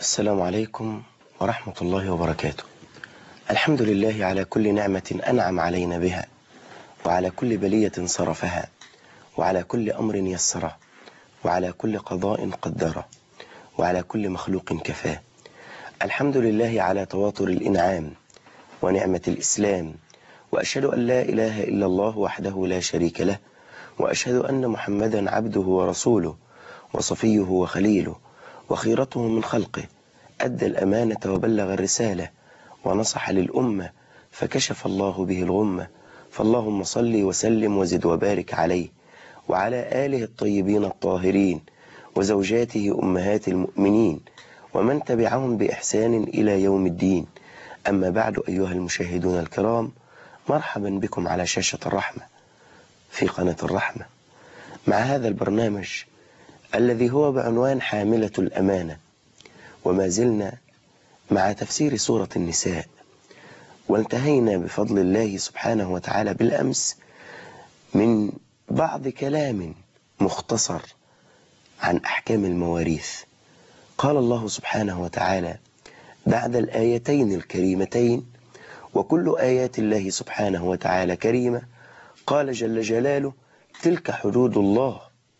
السلام عليكم ورحمة الله وبركاته. الحمد لله على كل نعمة أنعم علينا بها، وعلى كل بلية صرفها، وعلى كل أمر يسره، وعلى كل قضاء قدره، وعلى كل مخلوق كفاه. الحمد لله على تواتر الإنعام ونعمة الإسلام، وأشهد أن لا إله إلا الله وحده لا شريك له، وأشهد أن محمدا عبده ورسوله وصفيه وخليله وخيرته من خلقه، أدى الأمانة وبلغ الرسالة ونصح للأمة فكشف الله به الغمة. فاللهم صل وسلم وزد وبارك عليه وعلى آله الطيبين الطاهرين وزوجاته أمهات المؤمنين ومن تبعهم بإحسان إلى يوم الدين. أما بعد، أيها المشاهدون الكرام، مرحبا بكم على شاشة الرحمة في قناة الرحمة مع هذا البرنامج الذي هو بعنوان حاملة الأمانة، وما زلنا مع تفسير سورة النساء، وانتهينا بفضل الله سبحانه وتعالى بالأمس من بعض كلام مختصر عن أحكام المواريث. قال الله سبحانه وتعالى بعد الآيتين الكريمتين: وكل آيات الله سبحانه وتعالى كريمة، قال جل جلاله: تلك حدود الله.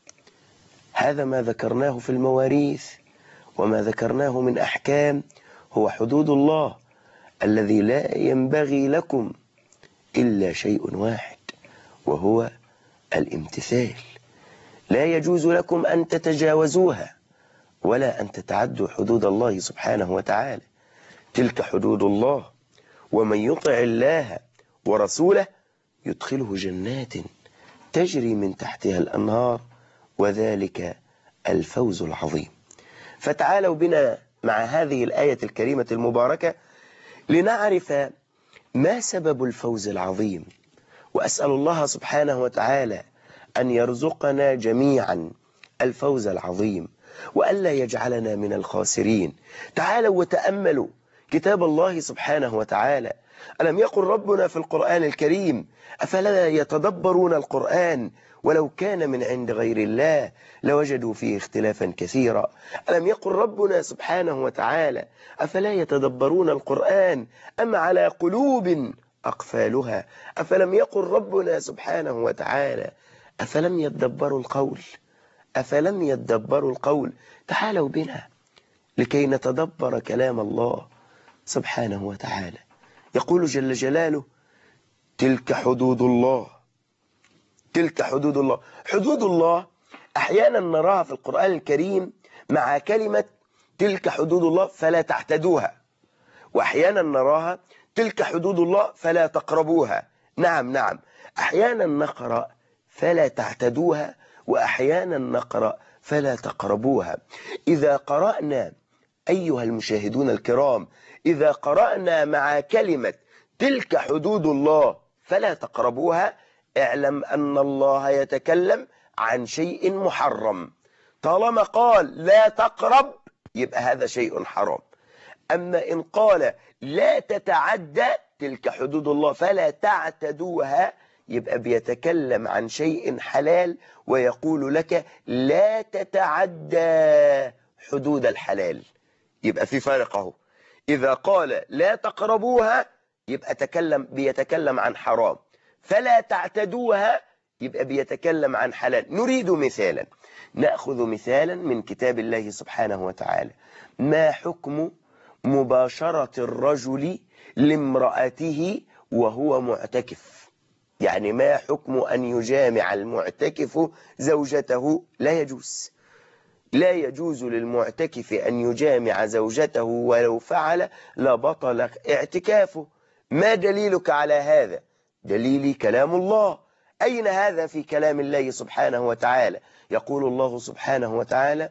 هذا ما ذكرناه في المواريث وما ذكرناه من أحكام هو حدود الله الذي لا ينبغي لكم إلا شيء واحد، وهو الامتثال. لا يجوز لكم أن تتجاوزوها ولا أن تتعدوا حدود الله سبحانه وتعالى. تلك حدود الله، ومن يطع الله ورسوله يدخله جنات تجري من تحتها الأنهار، وذلك الفوز العظيم. فتعالوا بنا مع هذه الآية الكريمة المباركة لنعرف ما سبب الفوز العظيم، وأسأل الله سبحانه وتعالى أن يرزقنا جميعا الفوز العظيم وألا يجعلنا من الخاسرين. تعالوا وتأملوا كتاب الله سبحانه وتعالى. ألم يقل ربنا في القرآن الكريم: أفلا يتدبرون القرآن ولو كان من عند غير الله لوجدوا فيه اختلافا كثيرا. ألم يقل ربنا سبحانه وتعالى: أفلا يتدبرون القرآن أم على قلوب أقفالها. أفلم يقل ربنا سبحانه وتعالى: أفلم يدبروا القول. أفلم يدبروا القول. تعالوا بنا لكي نتدبر كلام الله سبحانه وتعالى. يقول جل جلاله: تلك حدود الله. تلك حدود الله. حدود الله أحيانا نراها في القرآن الكريم مع كلمة تلك حدود الله فلا تعتدوها، وأحيانا نراها تلك حدود الله فلا تقربوها. نعم، أحيانا نقرأ فلا تعتدوها، وأحيانا نقرأ فلا تقربوها. إذا قرأنا أيها المشاهدون الكرام، إذا قرأنا مع كلمة تلك حدود الله فلا تقربوها، اعلم أن الله يتكلم عن شيء محرم. طالما قال لا تقرب يبقى هذا شيء حرام. أما إن قال لا تتعدى تلك حدود الله فلا تعتدوها، يبقى بيتكلم عن شيء حلال ويقول لك لا تتعدى حدود الحلال. يبقى في فرق اهو. إذا قال لا تقربوها يبقى بيتكلم عن حرام، فلا تعتدوها يبقى بيتكلم عن حلال. نريد مثالا، نأخذ مثالا من كتاب الله سبحانه وتعالى. ما حكم مباشرة الرجل لامرأته وهو معتكف؟ يعني ما حكم أن يجامع المعتكف زوجته؟ لا يجوز. لا يجوز للمعتكف أن يجامع زوجته، ولو فعل لبطل اعتكافه. ما دليلك على هذا؟ دليلي كلام الله. أين هذا في كلام الله سبحانه وتعالى؟ يقول الله سبحانه وتعالى: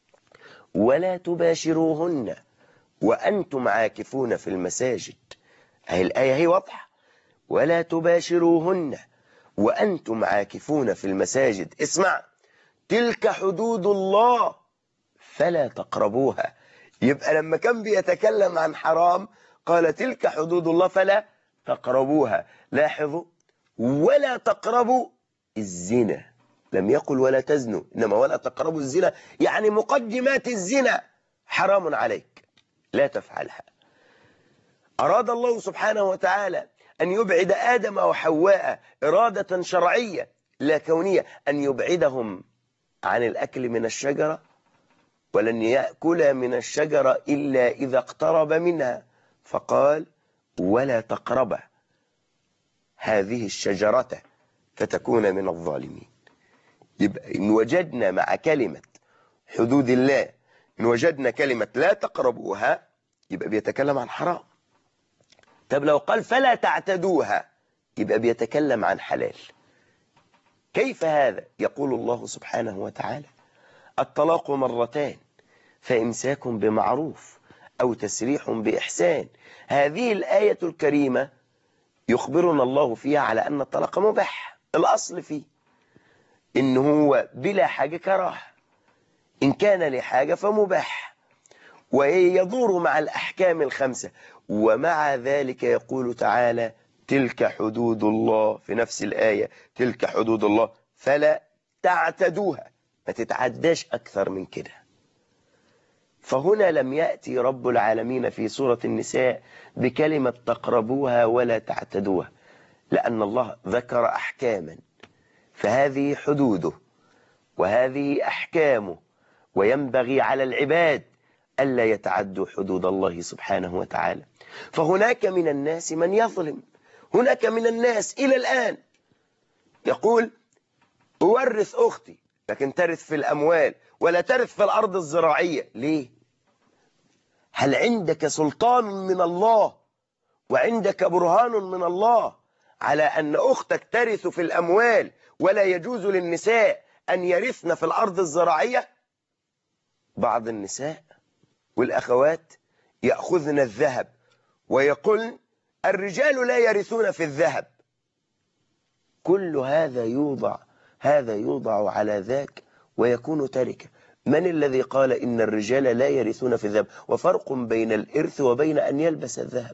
ولا تباشروهن وأنتم عاكفون في المساجد. هذه الآية هي واضحة: ولا تباشروهن وأنتم عاكفون في المساجد. اسمع: تلك حدود الله فلا تقربوها. يبقى لما كان بيتكلم عن حرام قال تلك حدود الله فلا تقربوها. لاحظوا: ولا تقربوا الزنا، لم يقل ولا تزنوا، إنما ولا تقربوا الزنا، يعني مقدمات الزنا حرام عليك لا تفعلها. أراد الله سبحانه وتعالى أن يبعد آدم وحواء إرادة شرعية لا كونية، أن يبعدهم عن الأكل من الشجرة، ولن يأكل من الشجرة إلا إذا اقترب منها، فقال ولا تقرب هذه الشجرة فتكون من الظالمين. يبقى إن وجدنا مع كلمة حدود الله، إن وجدنا كلمة لا تقربوها، يبقى بيتكلم عن حرام. طب لو قال فلا تعتدوها، يبقى بيتكلم عن حلال. كيف هذا؟ يقول الله سبحانه وتعالى الطلاق مرتان فإمساك بمعروف أو تسريح بإحسان. هذه الآية الكريمة يخبرنا الله فيها على أن الطلاق مباح، الأصل فيه إن هو بلا حاجة كراهة، إن كان لحاجة فمباح، ويدور مع الأحكام الخمسة. ومع ذلك يقول تعالى تلك حدود الله في نفس الآية، تلك حدود الله فلا تعتدوها، ما تتعداش أكثر من كده. فهنا لم يأتي رب العالمين في سورة النساء بكلمة تقربوها ولا تعتدوها، لأن الله ذكر أحكاما، فهذه حدوده وهذه أحكامه، وينبغي على العباد ألا يتعدوا حدود الله سبحانه وتعالى. فهناك من الناس من يظلم، هناك من الناس إلى الآن يقول أورث أختي لكن ترث في الأموال ولا ترث في الأرض الزراعية. ليه؟ هل عندك سلطان من الله وعندك برهان من الله على أن أختك ترث في الأموال ولا يجوز للنساء أن يرثن في الأرض الزراعية؟ بعض النساء والأخوات يأخذن الذهب ويقولن الرجال لا يرثون في الذهب. كل هذا يوضع على ذاك ويكون تركة. من الذي قال إن الرجال لا يرثون في الذهب؟ وفرق بين الإرث وبين أن يلبس الذهب،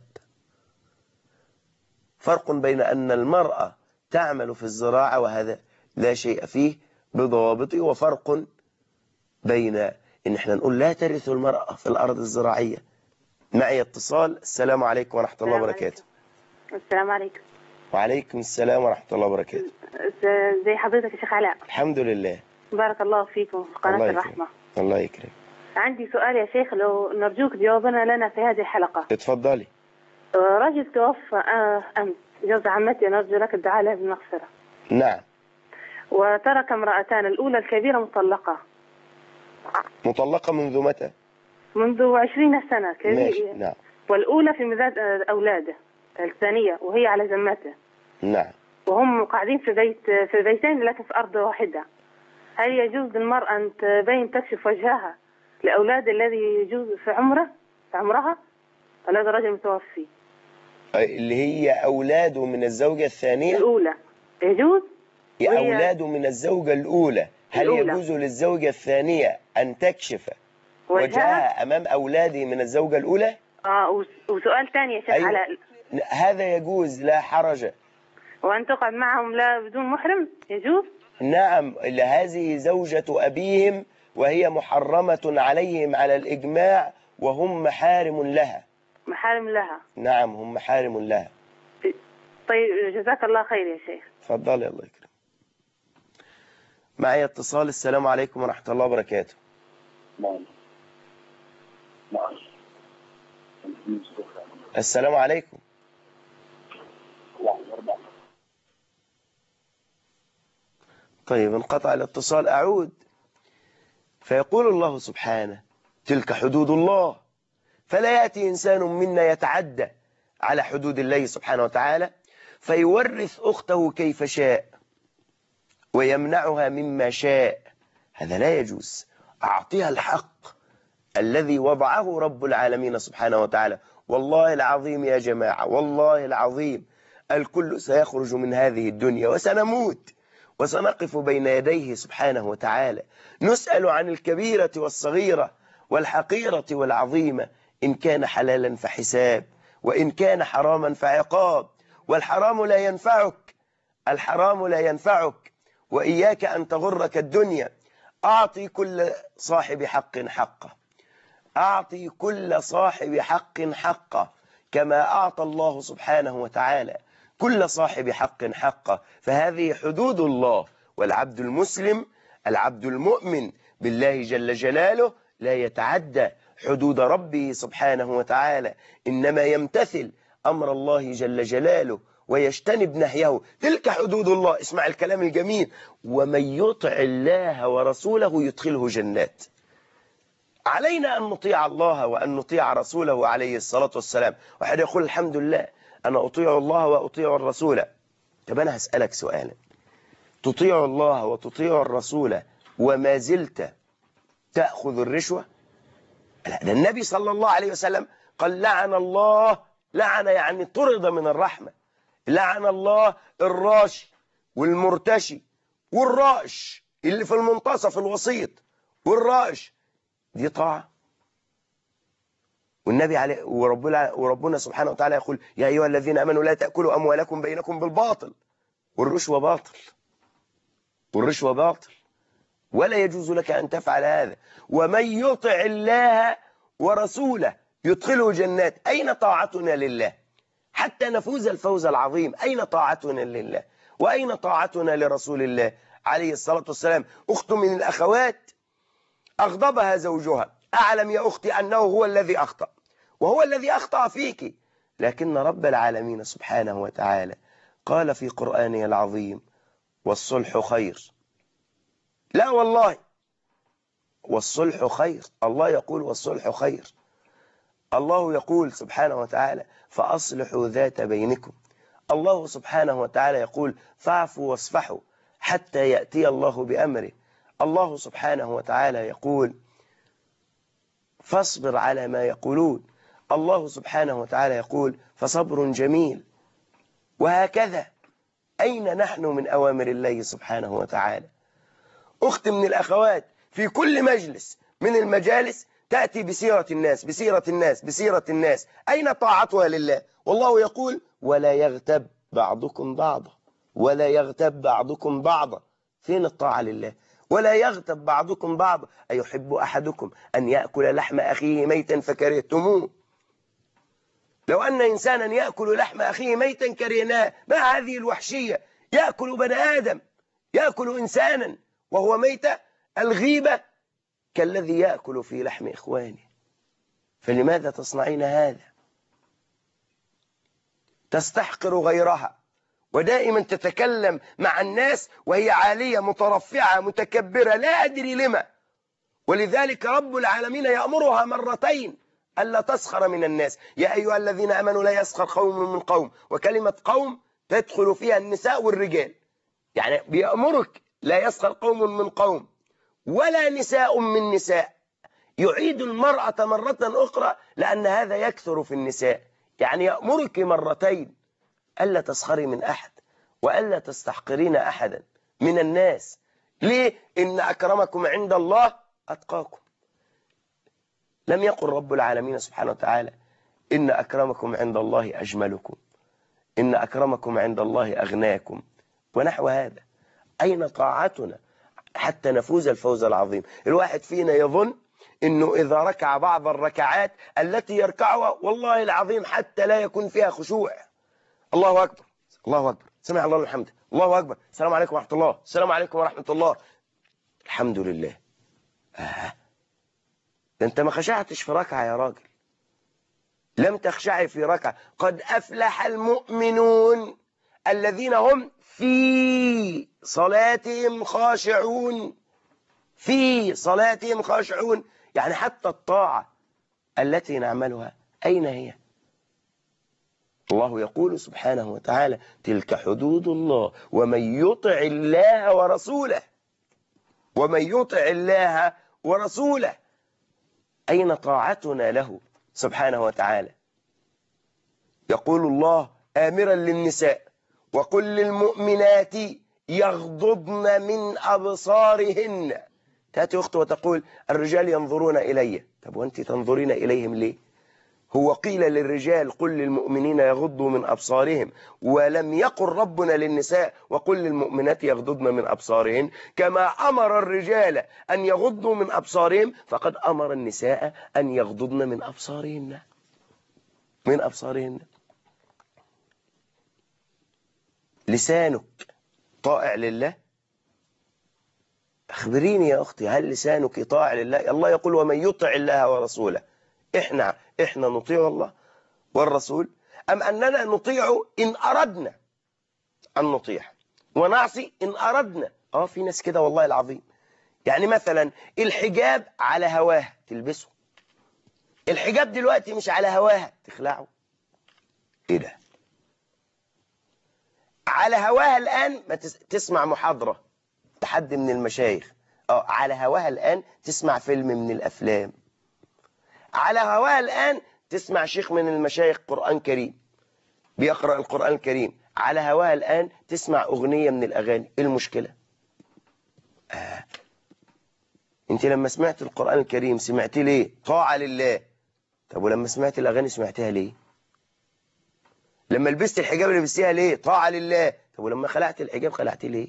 فرق بين أن المرأة تعمل في الزراعة وهذا لا شيء فيه بضوابطه، وفرق بين إن احنا نقول لا ترث المرأة في الأرض الزراعية. معي اتصال. السلام عليكم ورحمة الله وبركاته. السلام عليكم. وعليكم السلام ورحمة الله وبركاته. زي حضرتك يا شيخ علاء؟ الحمد لله. بارك الله فيكم في قناة الرحمة. الله يكرم. عندي سؤال يا شيخ، لو نرجوك تجاوبنا لنا في هذه الحلقة. اتفضلي. رجل توفى أمس، جوز عمتي، نرجو لك الدعاء له بالمغفرة. نعم. وترك امرأتان، الأولى الكبيرة مطلقة. مطلقة منذ متى؟ منذ 20 سنة كبيرة. نعم. والأولى في مزاد أولاده، الثانية وهي على ذمته. نعم. وهم قاعدين في بيتين لكن في أرض واحدة. هل يجوز للمرأة أن تبين تكشف وجهها لأولاد الذي يجوز في عمرها أولاد الرجل المتوفي، اللي هي أولاده من الزوجة الثانية الأولى يجوز؟ أولاده من الزوجة الأولى، هل يجوز للزوجة الثانية أن تكشف وجهها أمام أولاده من الزوجة الأولى؟ وسؤال ثاني يا شيخ علاء. هذا يجوز لا حرج. وأن تقعد معهم لا بدون محرم يجوز؟ نعم، هذه زوجة أبيهم وهي محرمة عليهم على الإجماع، وهم محارم لها. محارم لها؟ نعم، هم محارم لها. طيب جزاك الله خير يا شيخ. تفضلي. الله يكرم. معي اتصال. السلام عليكم ورحمة الله وبركاته. السلام عليكم. طيب انقطع الاتصال، أعود. فيقول الله سبحانه تلك حدود الله، فلا يأتي إنسان منا يتعدى على حدود الله سبحانه وتعالى فيورث أخته كيف شاء ويمنعها مما شاء. هذا لا يجوز. أعطيها الحق الذي وضعه رب العالمين سبحانه وتعالى. والله العظيم يا جماعة، والله العظيم الكل سيخرج من هذه الدنيا وسنموت وسنقف بين يديه سبحانه وتعالى، نسأل عن الكبيرة والصغيرة والحقيرة والعظيمة، إن كان حلالا فحساب وإن كان حراما فعقاب. والحرام لا ينفعك، الحرام لا ينفعك، وإياك أن تغرك الدنيا. أعطي كل صاحب حق حقه. أعطي كل صاحب حق حقه كما أعطى الله سبحانه وتعالى كل صاحب حق حقه. فهذه حدود الله، والعبد المسلم العبد المؤمن بالله جل جلاله لا يتعدى حدود ربه سبحانه وتعالى، إنما يمتثل أمر الله جل جلاله ويجتنب نهيه. تلك حدود الله. اسمع الكلام الجميل: ومن يطع الله ورسوله يدخله جنات. علينا أن نطيع الله وأن نطيع رسوله عليه الصلاة والسلام. واحد يقول الحمد لله أنا أطيع الله وأطيع الرسول. طب أنا هسألك سؤالا: تطيع الله وتطيع الرسول وما زلت تأخذ الرشوة؟ لا، ده النبي صلى الله عليه وسلم قال لعن الله، لعن يعني طرد من الرحمة، لعن الله الراشي والمرتشي والرائش اللي في المنتصف الوسيط والرائش. دي طاعة؟ والنبي عليه وربنا سبحانه وتعالى يقول: يا أيها الذين آمنوا لا تأكلوا أموالكم بينكم بالباطل. والرشوة باطل، والرشوة باطل، ولا يجوز لك أن تفعل هذا. ومن يطع الله ورسوله يدخله جنات. أين طاعتنا لله حتى نفوز الفوز العظيم؟ أين طاعتنا لله وأين طاعتنا لرسول الله عليه الصلاة والسلام؟ أخت من الأخوات أغضبها زوجها. أعلم يا أختي أنه هو الذي أخطأ وهو الذي أخطأ فيك، لكن رب العالمين سبحانه وتعالى قال في قرآنه العظيم: والصلح خير. لا والله، والصلح خير. الله يقول والصلح خير. الله يقول سبحانه وتعالى: فأصلحوا ذات بينكم. الله سبحانه وتعالى يقول: فاعفوا واصفحوا حتى يأتي الله بأمره. الله سبحانه وتعالى يقول: فاصبر على ما يقولون. الله سبحانه وتعالى يقول: فصبر جميل. وهكذا. أين نحن من أوامر الله سبحانه وتعالى؟ أخت من الأخوات في كل مجلس من المجالس تأتي بسيرة الناس بسيرة الناس بسيرة الناس. أين طاعتها لله؟ والله يقول: ولا يغتب بعضكم بعضا، ولا يغتب بعضكم بعضا. فين الطاعة لله؟ ولا يغتب بعضكم بعضا. أيحب أحدكم أن يأكل لحم أخيه ميتا فكرهتموه؟ لو أن إنسانا يأكل لحم أخيه ميتا كرهناه. ما هذه الوحشية؟ يأكل بني آدم، يأكل إنسانا وهو ميتة. الغيبة كالذي يأكل في لحم إخوانه. فلماذا تصنعين هذا؟ تستحقر غيرها ودائما تتكلم مع الناس وهي عالية مترفعة متكبرة، لا أدري لما. ولذلك رب العالمين يأمرها مرتين ألا تسخر من الناس. يا أيها الذين آمنوا لا يسخر قوم من قوم. وكلمة قوم تدخل فيها النساء والرجال، يعني بيأمرك لا يسخر قوم من قوم ولا نساء من نساء. يعيد المرأة مرة أخرى لأن هذا يكثر في النساء. يعني يأمرك مرتين ألا تسخري من أحد وألا تستحقرين أحدا من الناس. ليه؟ إن أكرمكم عند الله أتقاكم. لم يقل رب العالمين سبحانه وتعالى: إن أكرمكم عند الله أجملكم، إن أكرمكم عند الله أغناكم، ونحو هذا. أين طاعتنا حتى نفوز الفوز العظيم؟ الواحد فينا يظن إنه إذا ركع بعض الركعات التي يركعها والله العظيم حتى لا يكون فيها خشوع. الله أكبر، الله أكبر، سمع الله لمن حمده، الله أكبر، السلام عليكم ورحمة الله، السلام عليكم ورحمة الله، الحمد لله. ده أنت ما خشعتش في ركعة يا راجل، لم تخشعي في ركعة. قد أفلح المؤمنون الذين هم في صلاتهم خاشعون. في صلاتهم خاشعون، يعني حتى الطاعة التي نعملها أين هي؟ الله يقول سبحانه وتعالى: تلك حدود الله ومن يطع الله ورسوله، ومن يطع الله ورسوله. أين طاعتنا له سبحانه وتعالى؟ يقول الله آمرا للنساء: وقل للمؤمنات يغضضن من أبصارهن. تأتي أخت وتقول: الرجال ينظرون إلي. طب وأنت تنظرين إليهم ليه؟ هو قيل للرجال قل للمؤمنين يغضوا من أبصارهم، ولم يقل ربنا للنساء وقل للمؤمنات يغضضن من أبصارهن. كما أمر الرجال أن يغضوا من أبصارهم فقد أمر النساء أن يغضضن من أبصارهن. من أبصارهن. لسانك طائع لله؟ أخبريني يا أختي، هل لسانك طائع لله؟ الله يقول ومن يطع الله ورسوله. إحنا نطيع الله والرسول، أم أننا نطيع إن أردنا أن نطيع ونعصي إن أردنا؟ في ناس كده والله العظيم. يعني مثلا الحجاب على هواها تلبسه، الحجاب دلوقتي مش على هواها تخلعه. إيه ده؟ على هواها الآن ما تسمع محاضرة تحدي من المشايخ، على هواها الآن تسمع فيلم من الأفلام، على هواها الآن تسمع شيخ من المشايخ قرآن كريم بيقرأ القرآن الكريم، على هواها الآن تسمع أغنية من الأغاني. إيه المشكلة؟ أنت لما سمعت القرآن الكريم سمعتي ليه؟ طاعة لله. طب ولما سمعت الأغاني سمعتها ليه؟ لما لبست الحجاب اللي لبستيها ليه؟ طاعة لله. طب ولما خلعت الحجاب خلعتي ليه؟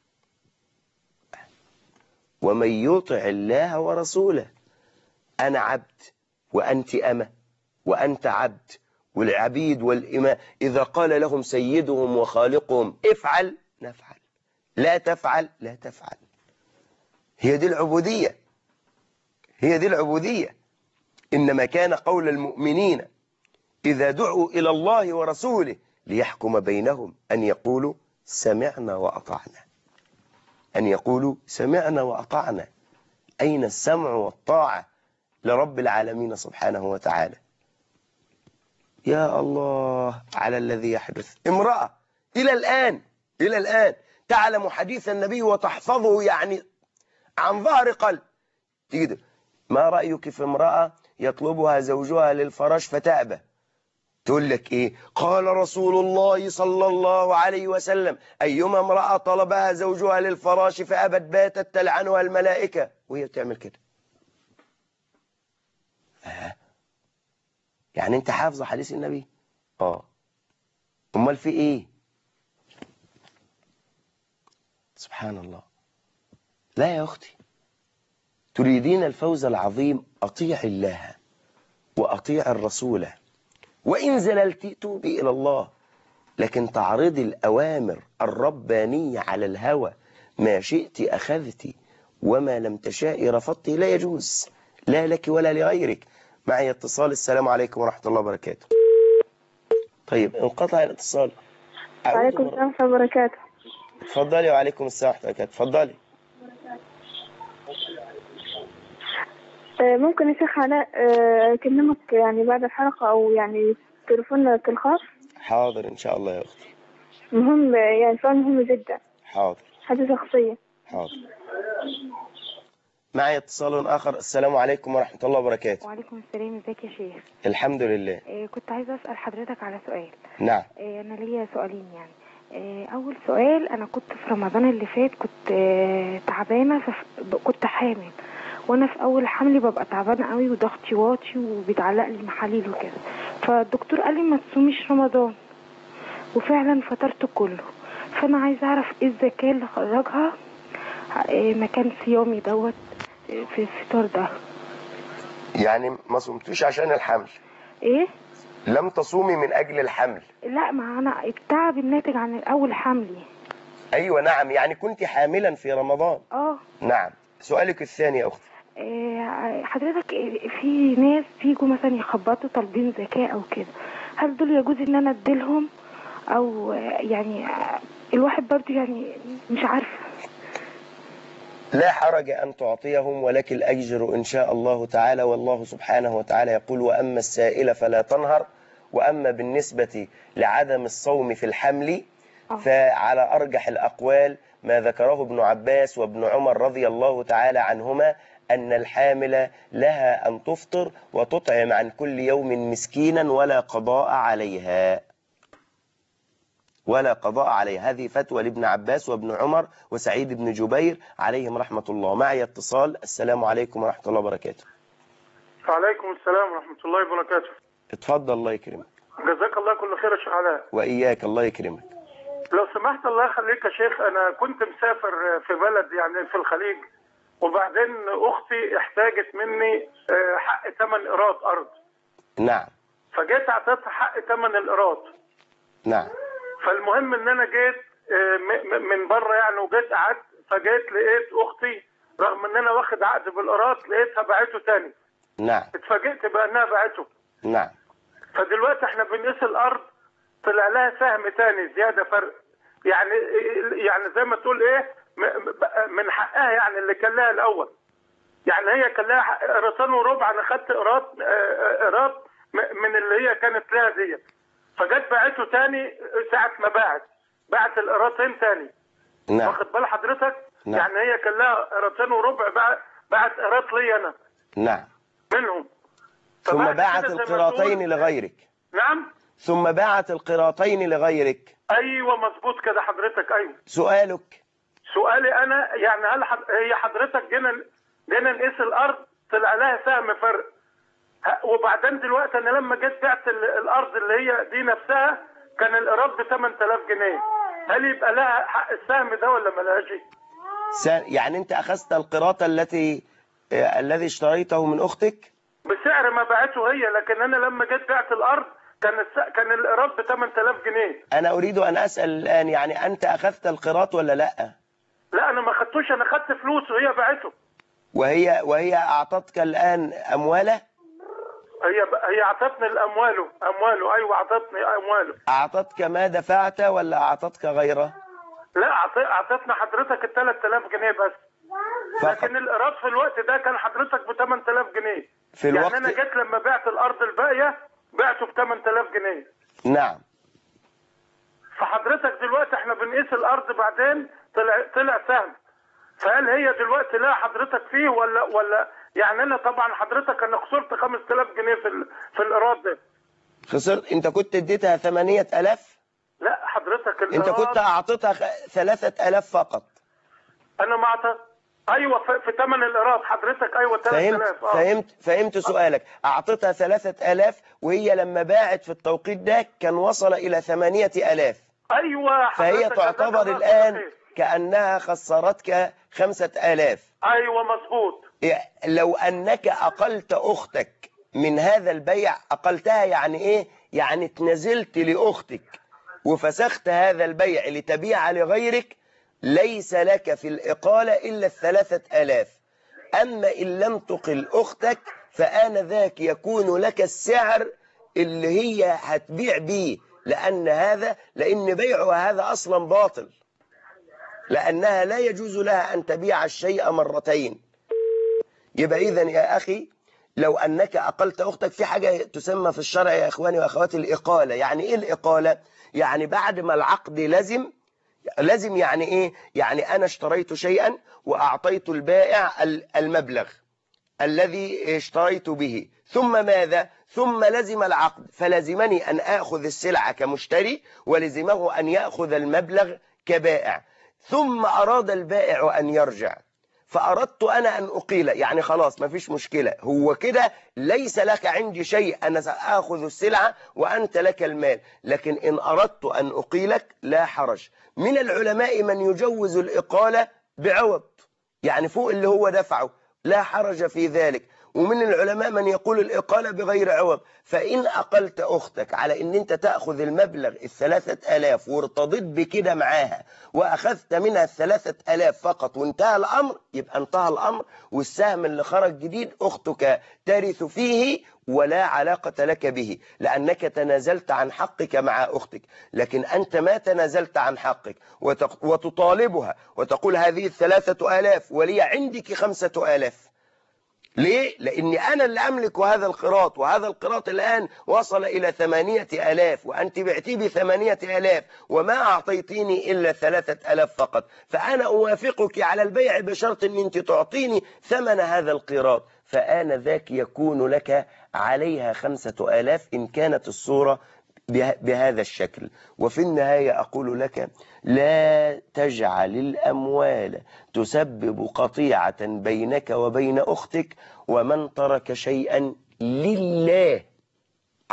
ومن يطع الله ورسوله. أنا عبد وأنت أمة وأنت عبد، والعبيد والإماء إذا قال لهم سيدهم وخالقهم افعل نفعل، لا تفعل لا تفعل. هي دي العبودية، هي دي العبودية. إنما كان قول المؤمنين إذا دعوا إلى الله ورسوله ليحكم بينهم أن يقولوا سمعنا وأطعنا. أن يقولوا سمعنا وأطعنا. أين السمع والطاعة لرب العالمين سبحانه وتعالى؟ يا الله على الذي يحدث. امرأة إلى الآن تعلم حديث النبي وتحفظه يعني عن ظهر قلب. تيجي ما رأيك في امرأة يطلبها زوجها للفراش فتأبى؟ تقول لك إيه؟ قال رسول الله صلى الله عليه وسلم أيما امرأة طلبها زوجها للفراش فأبت باتت تلعنها الملائكة. وهي بتعمل كده. يعني أنت حافظة حديث النبي؟ أمال في إيه؟ سبحان الله. لا يا أختي، تريدين الفوز العظيم أطيع الله وأطيع الرسول، وإن زللت توبي إلى الله. لكن تعرضي الأوامر الربانية على الهوى، ما شئت أخذت وما لم تشاء رفضت، لا يجوز، لا لك ولا لغيرك. معي اتصال. السلام عليكم ورحمة الله وبركاته. طيب انقطع الاتصال. وعليكم السلام ورحمة الله وبركاته. اتفضلي. وعليكم السلام ورحمة الله وبركاته. اتفضلي. ممكن يا شيخ علاء أكلمك يعني بعد الحلقة أو يعني تليفونك الخاص؟ حاضر إن شاء الله يا أختي. مهم، يعني سؤال مهم جدا. حاضر. حاجة شخصية. حاضر. معي اتصال آخر. السلام عليكم ورحمة الله وبركاته. وعليكم السلام. ازيك يا شيخ؟ الحمد لله. كنت عايزة أسأل حضرتك على سؤال. نعم. أنا ليا سؤالين يعني. أول سؤال، أنا كنت في رمضان اللي فات كنت تعبانة، كنت حامل، وأنا في أول حملي ببقى تعبانة قوي وضغطي واطي وبيتعلق لي محاليل وكده، فالدكتور قال لي ما تصوميش رمضان، وفعلا فطرت كله. فأنا عايزة أعرف إيه الزكاة اللي خرجها مكان صيامي دوت في الفطار ده. يعني ما صمتوش عشان الحمل؟ ايه؟ لم تصومي من اجل الحمل؟ لا، ما انا التعب الناتج عن اول حملي. ايوه نعم، يعني كنت حاملا في رمضان. نعم. سؤالك الثاني يا اختي. حضرتك في ناس بيجوا مثلا يخبطوا طالبين زكاة او كده، هل دول يجوز ان انا اديلهم او يعني الواحد برضه يعني مش عارفه؟ لا حرج أن تعطيهم، ولك الأجر إن شاء الله تعالى. والله سبحانه وتعالى يقول وأما السائل فلا تنهر. وأما بالنسبة لعدم الصوم في الحمل فعلى أرجح الأقوال ما ذكره ابن عباس وابن عمر رضي الله تعالى عنهما أن الحامل لها أن تفطر وتطعم عن كل يوم مسكينا ولا قضاء عليها. ولا قضاء عليه. هذه فتوى لابن عباس وابن عمر وسعيد بن جبير عليهم رحمة الله. معي اتصال. السلام عليكم ورحمة الله وبركاته. وعليكم السلام ورحمة الله وبركاته. اتفضل الله يكرمك. جزاك الله كل خير يا شيخ علاء. وإياك الله يكرمك. لو سمحت الله يخليك يا شيخ، انا كنت مسافر في بلد يعني في الخليج، وبعدين اختي احتاجت مني حق 8 قيراط ارض. نعم. فجيت اعطيتها حق 8 القيراط. نعم. فالمهم ان انا جيت من بره يعني، وجيت قعدت، فجيت لقيت اختي رغم ان انا واخد عقد بالقيراط لقيتها باعته تاني. نعم. اتفاجئت بانها باعته. نعم. فدلوقتي احنا بنقيس الارض طلع لها سهم تاني زياده فرق، يعني زي ما تقول ايه من حقها يعني اللي كان لها الاول. يعني هي كان لها قيراطين وربع، انا خدت قيراط من اللي هي كانت لها ديت. فجت باعته تاني ساعه ما باعت القيراطين تاني. نعم. واخد بال حضرتك؟ نعم. يعني هي كان لها قيراطين وربع، باعت قيراط لي انا. نعم. منهم. ثم باعت القيراطين لغيرك. نعم. ثم باعت القيراطين لغيرك. ايوه مظبوط كده حضرتك. ايوه. سؤالك. سؤالي انا يعني هل هي حضرتك جينا نقيس الارض طلع لها سهم فرق، وبعدين دلوقتي انا لما جيت بعت الارض اللي هي دي نفسها كان الايراد ب 8000 جنيه، هل يبقى لها حق السهم ده ولا ملهاش؟ يعني انت اخذت القيراط الذي اشتريته من اختك بسعر ما باعته هي، لكن انا لما جيت بعت الارض كان الايراد ب 8000 جنيه. انا اريد ان اسال الان، يعني انت اخذت القيراط ولا لا؟ لا انا ما خدتوش، انا خدت فلوس وهي باعته. وهي اعطتك الان امواله؟ هي اعطتني امواله. ايوه اعطتني امواله. اعطتك ما دفعت ولا اعطتك غيره؟ لا اعطتنا حضرتك ال 3000 جنيه بس فقط. لكن الايراد في الوقت ده كان حضرتك ب 8000 جنيه في الوقت. يعني انا جيت لما بعت الارض الباقيه بعته ب 8000 جنيه. نعم. فحضرتك دلوقتي احنا بنقيس الارض بعدين طلع سهم، فهل هي دلوقتي لا حضرتك فيه ولا يعني انا طبعا حضرتك انا خسرت 5000 جنيه في الايراد ده. خسرت؟ انت كنت اديتها 8000؟ لا حضرتك انت كنت اعطيتها 3000 فقط. انا ما اعطيت. ايوه في ثمن الايراد حضرتك. ايوه 3000. فهمت سؤالك. اعطيتها 3000 وهي لما باعت في التوقيت ده كان وصل الى 8000. ايوه فهي تعتبر الان كانها خسرتك 5000. ايوه مظبوط. لو انك اقلت اختك من هذا البيع، اقلتها يعني ايه؟ يعني تنزلت لاختك وفسخت هذا البيع لتبيع لغيرك، ليس لك في الإقالة إلا 3000. أما إن لم تقل أختك فآنذاك يكون لك السعر اللي هي هتبيع به، لأن بيعها هذا أصلا باطل، لأنها لا يجوز لها أن تبيع الشيء مرتين. يبقى إذن يا أخي لو أنك أقلت أختك، في حاجة تسمى في الشرع يا إخواني وأخواتي الإقالة. يعني إيه الإقالة؟ يعني بعد ما العقد لازم يعني إيه؟ يعني أنا اشتريت شيئا وأعطيت البائع المبلغ الذي اشتريت به، ثم ماذا؟ ثم لزم العقد، فلزمني أن أخذ السلعة كمشتري ولزمه أن يأخذ المبلغ كبائع، ثم أراد البائع أن يرجع فأردت أنا أن أقيل، يعني خلاص ما فيش مشكلة، هو كده ليس لك عندي شيء، أنا سأخذ السلعة وأنت لك المال، لكن إن أردت أن أقيلك لا حرج. من العلماء من يجوز الإقالة بعوض، يعني فوق اللي هو دفعه، لا حرج في ذلك. ومن العلماء من يقول الإقالة بغير عوض. فإن أقلت أختك على أن أنت تأخذ المبلغ 3000 وارتضيت بكده معاها وأخذت منها 3000 فقط وانتهى الأمر، يبقى انتهى الأمر، والسهم اللي خرج جديد أختك ترث فيه ولا علاقة لك به، لأنك تنازلت عن حقك مع أختك. لكن أنت ما تنازلت عن حقك وتطالبها وتقول هذه 3000 ولي عندك 5000. ليه؟ لأني أنا اللي أملك هذا القراط، وهذا القراط الآن وصل إلى 8000 وأنت بعتي ب8000 وما أعطيتيني إلا 3000 فقط، فأنا أوافقك على البيع بشرط أن أنت تعطيني ثمن هذا القراط، فآنذاك يكون لك عليها 5000 إن كانت الصورة بهذا الشكل. وفي النهاية أقول لك لا تجعل الأموال تسبب قطيعة بينك وبين أختك، ومن ترك شيئا لله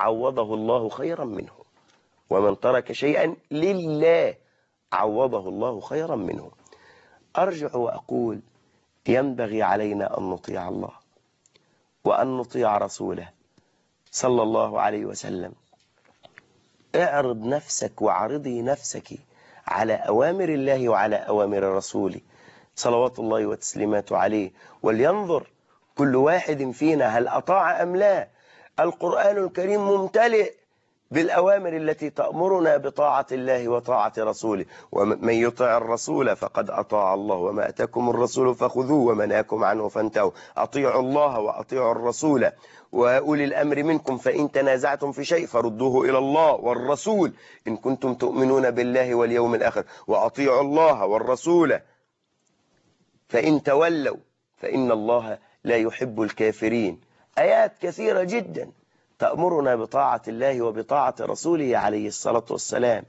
عوضه الله خيرا منه، ومن ترك شيئا لله عوضه الله خيرا منه. أرجع وأقول ينبغي علينا أن نطيع الله وأن نطيع رسوله صلى الله عليه وسلم. اعرض نفسك وعرضي نفسك على أوامر الله وعلى أوامر رسوله صلوات الله وتسليماته عليه، ولينظر كل واحد فينا هل أطاع أم لا. القرآن الكريم ممتلئ بالأوامر التي تأمرنا بطاعة الله وطاعة رسوله. ومن يطع الرسول فقد أطاع الله، وما أتاكم الرسول فخذوه وما نهاكم عنه فانتهوا. أطيعوا الله وأطيعوا الرسول وأولي الأمر منكم، فإن تنازعتم في شيء فردوه إلى الله والرسول إن كنتم تؤمنون بالله واليوم الآخر، وأطيعوا الله والرسول فإن تولوا فإن الله لا يحب الكافرين. آيات كثيرة جدا تأمرنا بطاعة الله وبطاعة رسوله عليه الصلاة والسلام.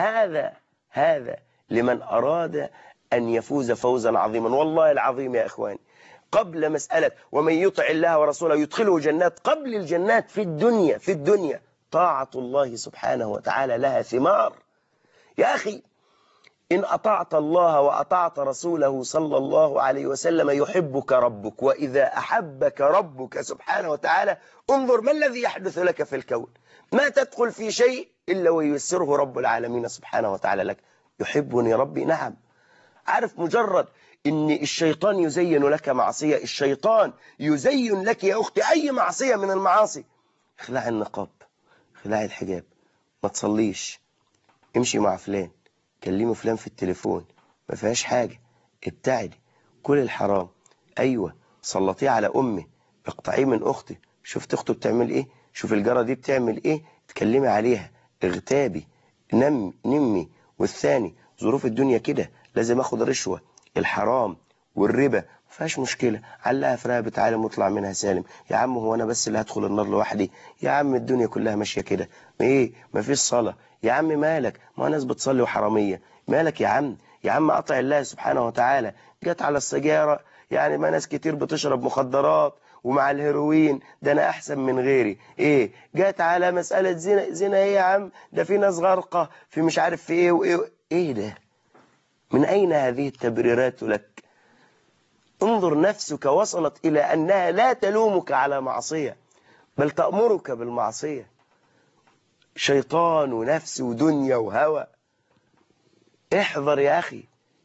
هذا لمن أراد أن يفوز فوزا عظيما. والله العظيم يا إخواني، قبل مسألة ومن يطع الله ورسوله يدخله جنات، قبل الجنات في الدنيا طاعة الله سبحانه وتعالى لها ثمار. يا أخي إن أطعت الله وأطعت رسوله صلى الله عليه وسلم يحبك ربك، وإذا أحبك ربك سبحانه وتعالى انظر ما الذي يحدث لك في الكون. ما تدخل في شيء إلا وييسره رب العالمين سبحانه وتعالى لك. يحبني ربي، نعم. عارف مجرد إن الشيطان يزين لك معصية، الشيطان يزين لك يا أختي أي معصية من المعاصي، اخلع النقاب، اخلع الحجاب، ما تصليش، امشي مع فلان، كلموا فلان في التليفون، ما فيهاش حاجة، ابتعدي، كل الحرام، أيوة صلتيه على أمه، اقطعيه من أخته، شفت أخته بتعمل إيه، شوف الجارة دي بتعمل إيه، تكلمي عليها، اغتابي، نمي. والثاني ظروف الدنيا كده، لازم أخد رشوة، الحرام والربا ما فيهاش مشكلة، علقها في رقبة عالم واطلع منها سالم. يا عم هو أنا بس اللي هدخل النار لوحدي؟ يا عم الدنيا كلها ماشية كده، إيه ما فيش صلاة، يا عم مالك، ما ناس بتصلي وحرامية، مالك يا عم أطع الله سبحانه وتعالى. جت على السجارة، يعني ما ناس كتير بتشرب مخدرات ومع الهيروين، ده أنا أحسن من غيري، إيه جت على مسألة زنا إيه يا عم، ده في ناس غارقة في مش عارف في إيه وإيه، إيه ده؟ من أين هذه التبريرات لك؟ انظر نفسك وصلت إلى أنها لا تلومك على معصية، بل تأمرك بالمعصية. شيطان ونفس ودنيا وهوى. احذر يا أخي،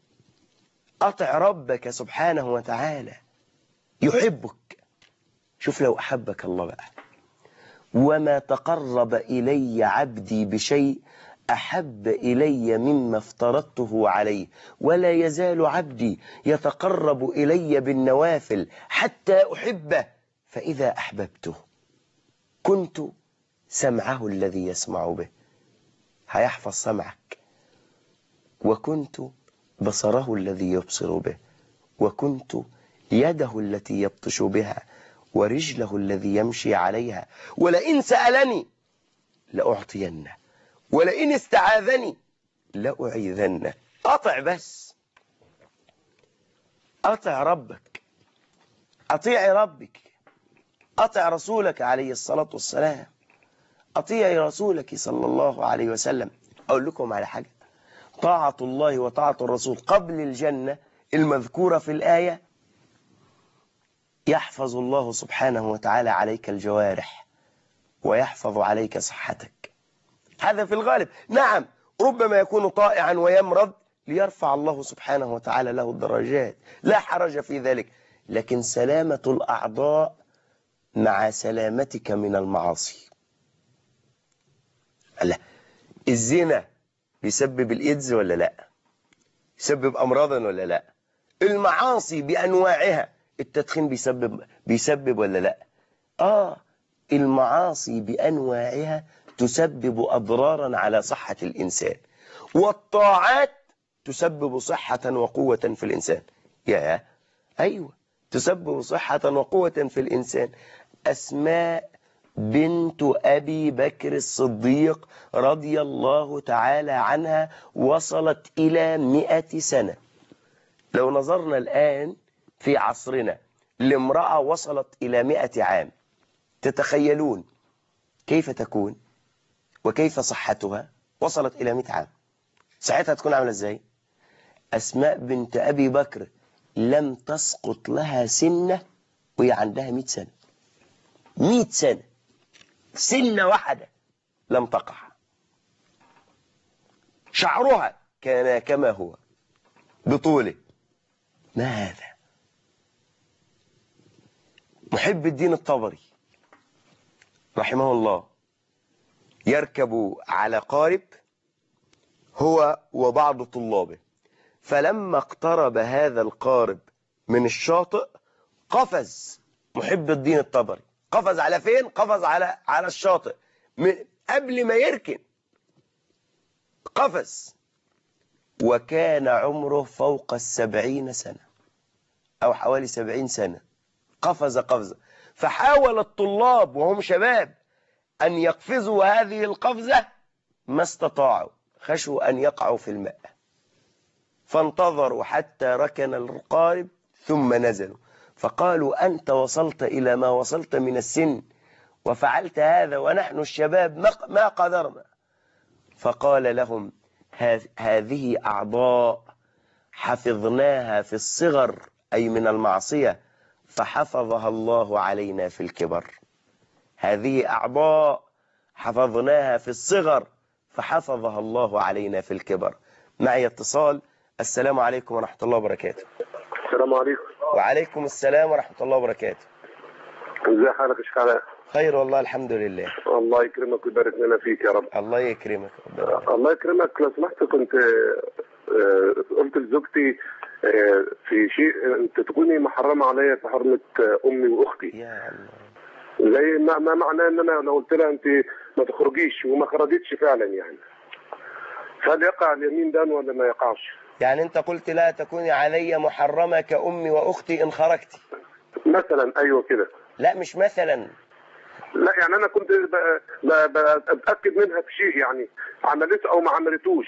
أطع ربك سبحانه وتعالى يحبك. شوف لو أحبك الله بقى، وما تقرب إلي عبدي بشيء أحب إلي مما افترضته عليه، ولا يزال عبدي يتقرب إلي بالنوافل حتى أحبه، فإذا أحببته كنت سمعه الذي يسمع به، هيحفظ سمعك، وكنت بصره الذي يبصر به، وكنت يده التي يبطش بها، ورجله الذي يمشي عليها، ولئن سألني لأعطينه، ولئن استعاذني لأعيذنه. أطع بس، أطع ربك، أطيعي ربك، أطع رسولك عليه الصلاة والسلام، أطيعي رسولك صلى الله عليه وسلم. أقول لكم على حاجة، طاعة الله وطاعة الرسول قبل الجنة المذكورة في الآية يحفظ الله سبحانه وتعالى عليك الجوارح ويحفظ عليك صحتك. هذا في الغالب. نعم ربما يكون طائعا ويمرض ليرفع الله سبحانه وتعالى له الدرجات، لا حرج في ذلك، لكن سلامة الأعضاء مع سلامتك من المعاصي. لا، الزنا بيسبب الإيدز ولا لا؟ يسبب أمراضا ولا لا؟ المعاصي بأنواعها، التدخين بيسبب ولا لا؟ المعاصي بأنواعها تسبب أضرارا على صحة الإنسان، والطاعات تسبب صحة وقوة في الإنسان. أيوة تسبب صحة وقوة في الإنسان. أسماء بنت أبي بكر الصديق رضي الله تعالى عنها وصلت إلى 100 سنة. لو نظرنا الآن في عصرنا لامرأة وصلت إلى 100 عام، تتخيلون كيف تكون وكيف صحتها؟ وصلت إلى 100 عام. صحتها تكون عاملة إزاي؟ أسماء بنت أبي بكر لم تسقط لها سنة وهي عندها 100 سنة. 100 سنة، سنة واحدة لم تقع. شعرها كان كما هو بطوله. ما هذا؟ محب الدين الطبري رحمه الله يركب على قارب هو وبعض طلابه، فلما اقترب هذا القارب من الشاطئ قفز محب الدين الطبري. قفز على فين؟ قفز على الشاطئ قبل ما يركن. قفز وكان عمره فوق 70 سنة أو حوالي 70 سنة. قفز قفزة، فحاول الطلاب وهم شباب أن يقفزوا هذه القفزة ما استطاعوا، خشوا أن يقعوا في الماء، فانتظروا حتى ركن القارب ثم نزلوا، فقالوا أنت وصلت إلى ما وصلت من السن وفعلت هذا ونحن الشباب ما قدرنا. فقال لهم هذه أعضاء حفظناها في الصغر أي من المعصية فحفظها الله علينا في الكبر. هذه أعضاء حفظناها في الصغر فحفظها الله علينا في الكبر. معي اتصال. السلام عليكم ورحمة الله وبركاته. السلام عليكم. وعليكم السلام ورحمة الله وبركاته. ازي حالك يا شيخ علاء؟ خير والله الحمد لله. الله يكرمك ويبارك لنا فيك يا رب. الله يكرمك. الله يكرمك. لو سمحت كنت قلت لزوجتي في شيء انت تكوني محرمه عليا في حرمه امي واختي. يا الله. زي ما معناه ان انا لو قلت لها انت ما تخرجيش وما خرجتش فعلا يعني. هل يقع اليمين ده ولا ما يقعش؟ يعني انت قلت لا تكوني علي محرمة كأمي وأختي إن خرجتي مثلا. ايوه كده. لا مش مثلا. لا يعني انا كنت بتاكد منها في شيء يعني عملته او ما عملتوش.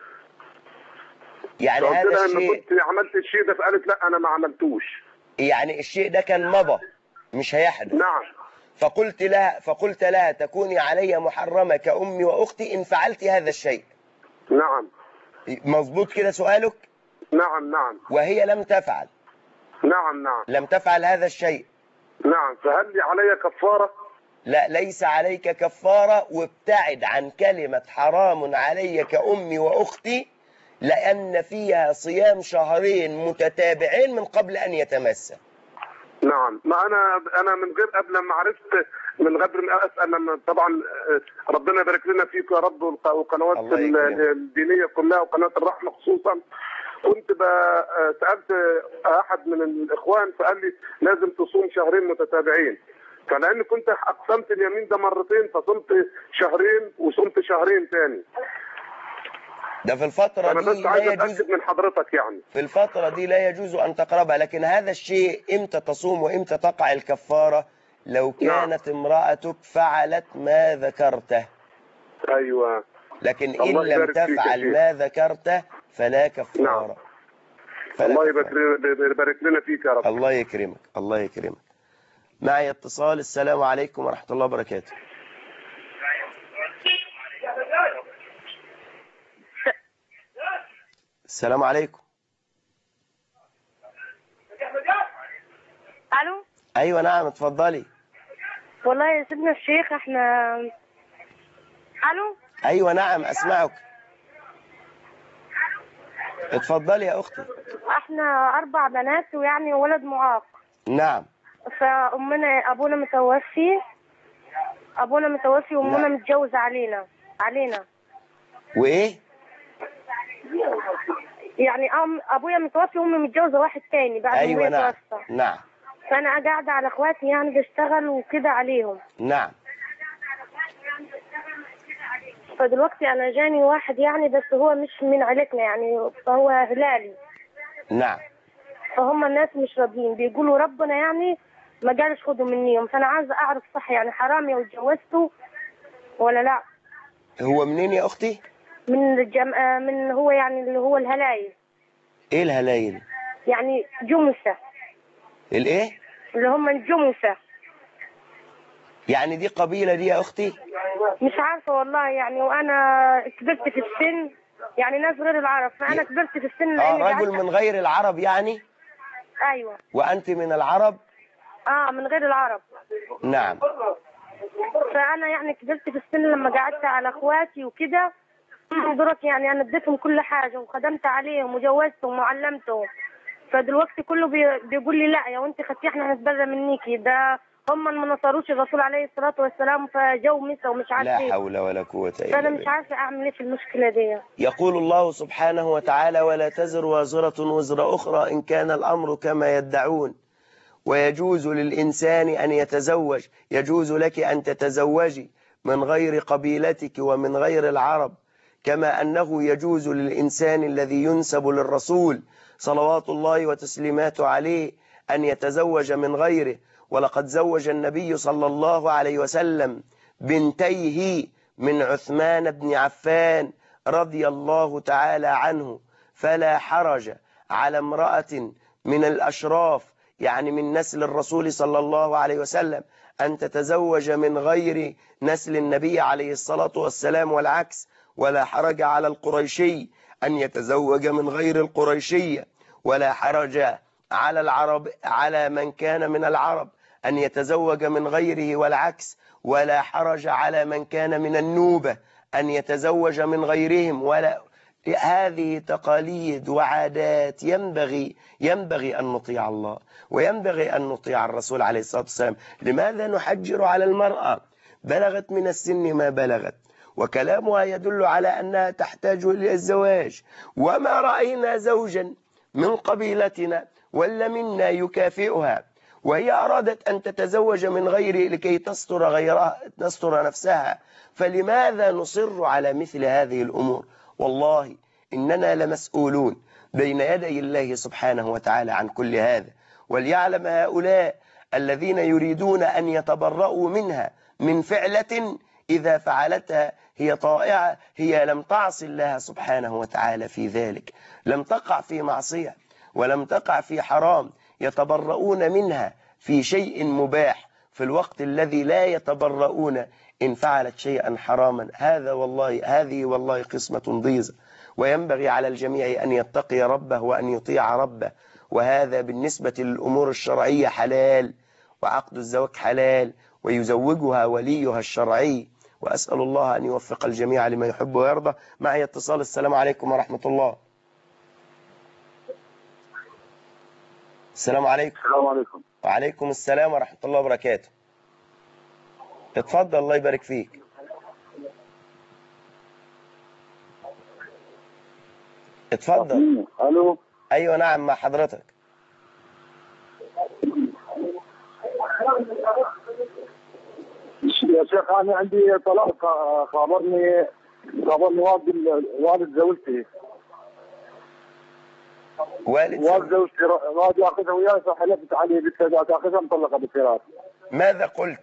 يعني هذا الشيء كنت عملت الشيء ده فقالت لا انا ما عملتوش. يعني الشيء ده كان مضى مش هيحدث. نعم. فقلت لها تكوني علي محرمة كأمي وأختي إن فعلت هذا الشيء. نعم. مظبوط كده سؤالك؟ نعم نعم. وهي لم تفعل. نعم نعم. لم تفعل هذا الشيء. نعم. فهل لي علي كفارة؟ لا ليس عليك كفارة، وابتعد عن كلمة حرام علي كأمي وأختي لأن فيها صيام شهرين متتابعين من قبل أن يتمسى. نعم. ما أنا من غير قبل ما عرفت من غير ما أسأل طبعا ربنا يبارك لنا فيك يا رب والقنوات الدينية كلها وقناة الرحمة خصوصا. كنت سألت أحد من الإخوان فقال لي لازم تصوم شهرين متتابعين، فلأن كنت أقسمت اليمين ده مرتين فصمت شهرين وصمت شهرين تاني. ده في الفترة أنا دي بس عايز أتأكد من حضرتك يعني. في الفترة دي لا يجوز أن تقربها، لكن هذا الشيء إمتى تصوم وإمتى تقع الكفارة؟ لو كانت امرأتك فعلت ما ذكرته. أيوة. لكن إن لم تفعل ما ذكرته فلا كفارة. نعم. الله يبارك لنا فيك يا رب. الله يكرمك. الله يكرمك. معي اتصال. السلام عليكم ورحمة الله وبركاته. السلام عليكم. الو. ايوه نعم اتفضلي. والله يا سيدنا الشيخ احنا. الو. ايوه نعم اسمعك. اتفضلي يا اختي. احنا 4 بنات ويعني ولد معاق. نعم. فامنا ابونا متوفي وامنا نعم. متجوزه علينا. وايه؟ يعني ابويا متوفي وامي متجوزه واحد تاني بعد ايوه ما نعم. توفى. نعم. فانا قاعده على اخواتي يعني بشتغل وكده عليهم. نعم. فدلوقتي انا جاني واحد يعني بس هو مش من عيلتنا يعني فهو هلالي. نعم. فهم الناس مش راضيين بيقولوا ربنا يعني ما قالش خدوا منيهم، فانا عايزه اعرف صح يعني حرام لو اتجوزته ولا لا. هو منين يا اختي؟ من هو يعني اللي هو الهلايل. ايه الهلايل؟ يعني جمسة. الايه؟ اللي هم الجمسة. يعني دي قبيلة دي يا أختي؟ مش عارفة والله يعني، وأنا كبرت في السن، يعني ناس غير العرب، فأنا كبرت في السن لأني رجل من غير العرب يعني؟ أيوة. وأنت من العرب؟ من غير العرب. نعم. فأنا يعني كبرت في السن لما قعدت على إخواتي وكده، دلوقتي يعني أنا اديتهم كل حاجة وخدمت عليهم وجوزتهم وعلمتهم، فدلوقتي كله بيقول لي لا يا وانت خدتي احنا هنتبرى منيكي، ده هم ما نصروش الرسول عليه الصلاة والسلام فجو مسا ومش عارف لا ايه. حول ولا قوة إلا فأنا بالله. مش عارفة أعمل ايه في المشكلة دي. يقول الله سبحانه وتعالى: ولا تزر وازرة وزر أخرى إن كان الأمر كما يدعون، ويجوز للإنسان أن يتزوج، يجوز لك أن تتزوجي من غير قبيلتك ومن غير العرب، كما أنه يجوز للإنسان الذي ينسب للرسول صلوات الله وتسليماته عليه أن يتزوج من غيره. ولقد زوج النبي صلى الله عليه وسلم بنتيه من عثمان بن عفان رضي الله تعالى عنه، فلا حرج على امرأة من الأشراف يعني من نسل الرسول صلى الله عليه وسلم أن تتزوج من غير نسل النبي عليه الصلاة والسلام والعكس، ولا حرج على القريشي أن يتزوج من غير القريشية، ولا حرج على العرب على من كان من العرب أن يتزوج من غيره والعكس، ولا حرج على من كان من النوبة أن يتزوج من غيرهم. ولا هذه تقاليد وعادات ينبغي أن نطيع الله وينبغي أن نطيع الرسول عليه الصلاة والسلام. لماذا نحجر على المرأة بلغت من السن ما بلغت وكلامها يدل على أنها تحتاج إلى الزواج، وما رأينا زوجا من قبيلتنا ولا منا يكافئها، وهي أرادت أن تتزوج من غيره لكي تستر غيرها تستر نفسها؟ فلماذا نصر على مثل هذه الأمور؟ والله إننا لمسؤولون بين يدي الله سبحانه وتعالى عن كل هذا. وليعلم هؤلاء الذين يريدون أن يتبرؤوا منها من فعلة إذا فعلتها هي طائعة، هي لم تعصي الله سبحانه وتعالى في ذلك، لم تقع في معصية ولم تقع في حرام، يتبرؤون منها في شيء مباح في الوقت الذي لا يتبرؤون إن فعلت شيئا حراما. هذه والله قسمة ضيزة، وينبغي على الجميع أن يتقي ربه وأن يطيع ربه. وهذا بالنسبة للأمور الشرعية حلال، وعقد الزواج حلال ويزوجها وليها الشرعي. وأسأل الله أن يوفق الجميع لما يحب ويرضى. معي اتصال. السلام عليكم ورحمة الله. السلام عليكم. السلام عليكم. وعليكم السلام ورحمة الله وبركاته. اتفضل، الله يبارك فيك. اتفضل. الو. ايوه نعم مع حضرتك. يا شيخ انا عندي طلاق، خابرني والد زوجتي. والد زوجتي راضي ياخذها وياي، فحلفت عليه بالسداد تاخذها مطلقه بالفراش. ماذا قلت؟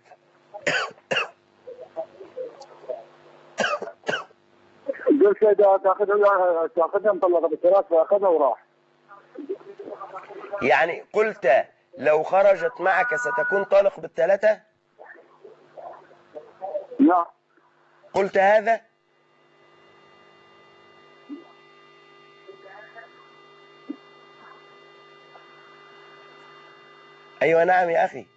قلت له تاخذها مطلقه بالفراش، فاخذها وراح. يعني قلت لو خرجت معك ستكون طالق بالثلاثة؟ نعم. قلت هذا؟ أيوة نعم يا أخي.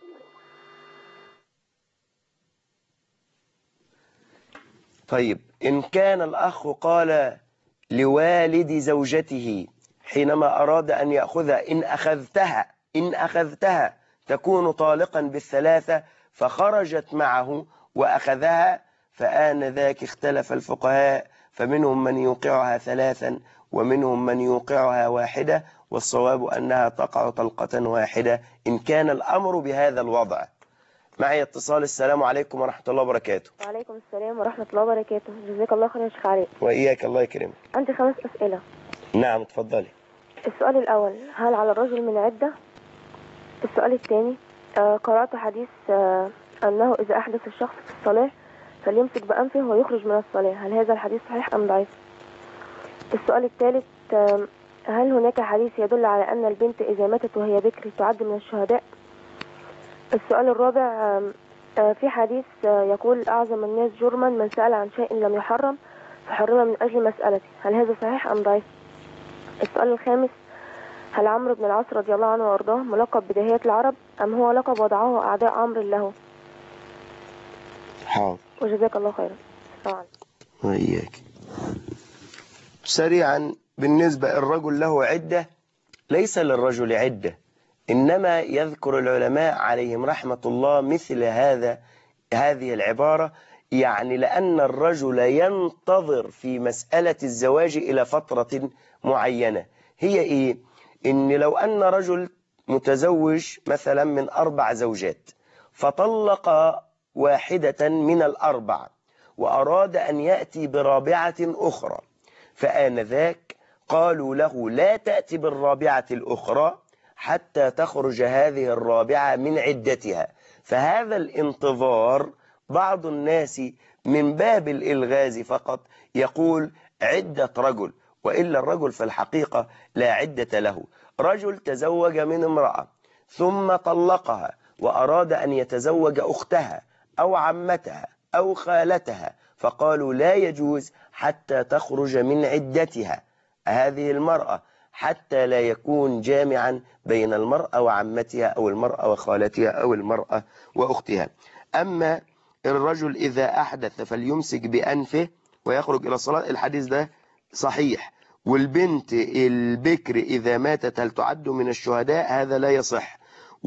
طيب، إن كان الأخ قال لوالد زوجته حينما أراد أن يأخذها إن أخذتها تكون طالقا بالثلاثة، فخرجت معه وأخذها، فآنذاك اختلف الفقهاء، فمنهم من يوقعها ثلاثا ومنهم من يوقعها واحدة، والصواب أنها تقع طلقة واحدة إن كان الأمر بهذا الوضع. معي اتصال. السلام عليكم ورحمة الله وبركاته. وعليكم السلام ورحمة الله وبركاته. جزاك الله خير يا شيخ علي. وإياك، الله يكرمك. عندي 5 أسئلة. نعم اتفضلي. السؤال الأول: هل على الرجل من عدة؟ السؤال الثاني: قرأت حديث أنه إذا أحدث الشخص في الصلاة فليمسك بأنفه ويخرج من الصلاة، هل هذا الحديث صحيح أم ضعيف؟ السؤال الثالث: هل هناك حديث يدل على أن البنت إذا ماتت وهي بكر تعد من الشهداء؟ السؤال الرابع: في حديث يقول أعظم الناس جرما من سأل عن شيء لم يحرم فحرم من أجل مسألته، هل هذا صحيح أم ضعيف؟ السؤال الخامس، هل عمرو بن العاص رضي الله عنه وأرضاه ملقب بداهية العرب أم هو لقب وضعه أعداء عمرو له؟ حاضر. وجزاك الله خيرا. طبعا. وإياك. سريعا، بالنسبة الرجل له عدة، ليس للرجل عدة، إنما يذكر العلماء عليهم رحمة الله مثل هذه العبارة، يعني لأن الرجل ينتظر في مسألة الزواج إلى فترة معينة. هي إيه؟ إن لو أن رجل متزوج مثلا من 4 زوجات فطلق واحدة من ال4 وأراد أن يأتي برابعة أخرى، فآنذاك قالوا له لا تأتي بالرابعة الأخرى حتى تخرج هذه الرابعة من عدتها. فهذا الانتظار بعض الناس من باب الإلغاز فقط يقول عدة رجل، وإلا الرجل في الحقيقة لا عدة له. رجل تزوج من امرأة ثم طلقها وأراد أن يتزوج أختها أو عمتها أو خالتها، فقالوا لا يجوز حتى تخرج من عدتها هذه المرأة، حتى لا يكون جامعا بين المرأة وعمتها أو المرأة وخالتها أو المرأة وأختها. أما الرجل إذا أحدث فليمسك بأنفه ويخرج إلى الصلاة، الحديث ده صحيح. والبنت البكر إذا ماتت هل تعد من الشهداء؟ هذا لا يصح.